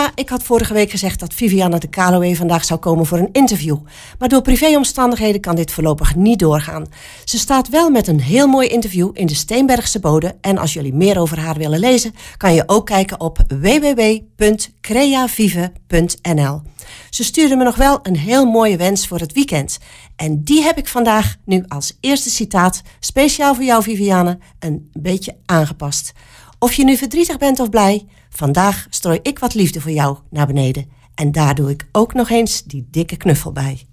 Ja, ik had vorige week gezegd dat Vivianne de Kaloe vandaag zou komen voor een interview. Maar door privéomstandigheden kan dit voorlopig niet doorgaan. Ze staat wel met een heel mooi interview in de Steenbergse Bode. En als jullie meer over haar willen lezen, kan je ook kijken op www.creavive.nl. Ze stuurde me nog wel een heel mooie wens voor het weekend. En die heb ik vandaag nu als eerste citaat, speciaal voor jou Vivianne, een beetje aangepast. Of je nu verdrietig bent of blij, vandaag strooi ik wat liefde voor jou naar beneden. En daar doe ik ook nog eens die dikke knuffel bij.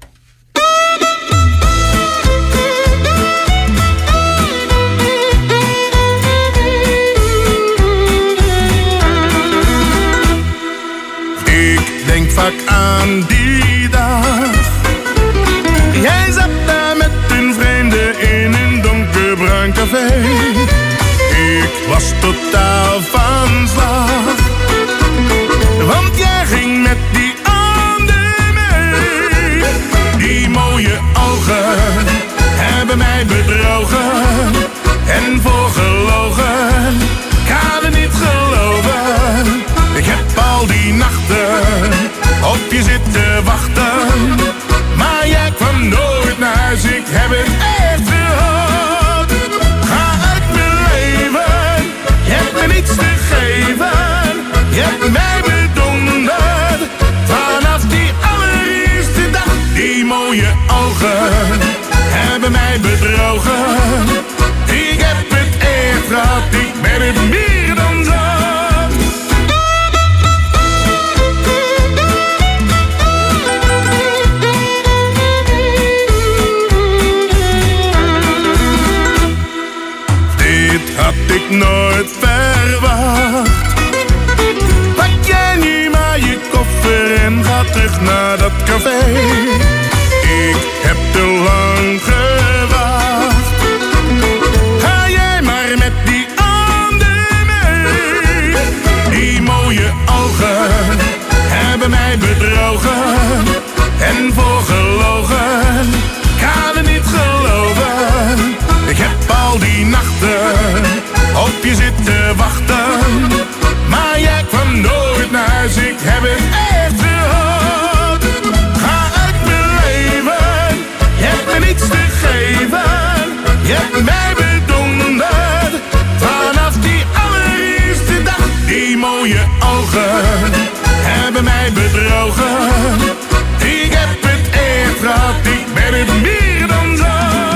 Ik denk vaak aan die dag. Jij zat daar met een vreemde in een donkerbruin café. Ik was totaal van slag, want jij ging met die ander mee. Die mooie ogen hebben mij bedrogen en voorgelogen. Ik kan het niet geloven. Ik heb al die nachten op je zitten wachten, maar jij kwam nooit naar huis. Ik heb het echt gehad. Ga uit mijn leven, je hebt me niets te geven. Je hebt mij bedonderd vanaf die allereerste dag. Die mooie ogen hebben mij bedrogen. Ik heb het echt gehad, ik ben het meer dan zat. Had ik nooit verwacht. Pak jij nu maar je koffer en ga terug naar dat café. Ik heb te lang gewacht. Ga jij maar met die ander mee. Die mooie ogen hebben mij bedrogen en voorgelogen. Kan het niet geloven. Ik heb al die nachten op je zitten wachten, maar jij kwam nooit naar huis. Ik heb het echt gehad. Ga uit mijn leven, je hebt me niets te geven. Je hebt mij bedonderd vanaf die allereerste dag. Die mooie ogen hebben mij bedrogen. Ik heb het echt gehad, ik ben het meer dan zo.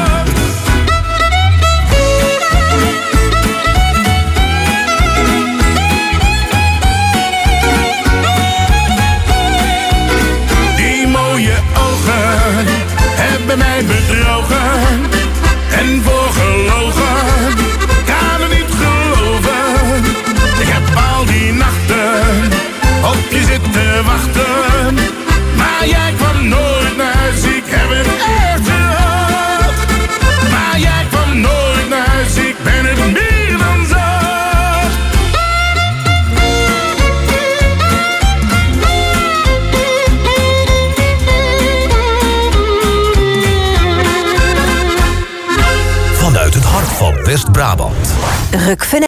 Hebben mij bedrogen en voorgelogen. Kan het niet geloven. Ik heb al die nachten op je zitten wachten, maar jij kwam nooit naar huis. Ik heb het echt gehad, maar jij kwam nooit naar huis. Ik ben het meer dan zat. Vanuit het hart van West-Brabant.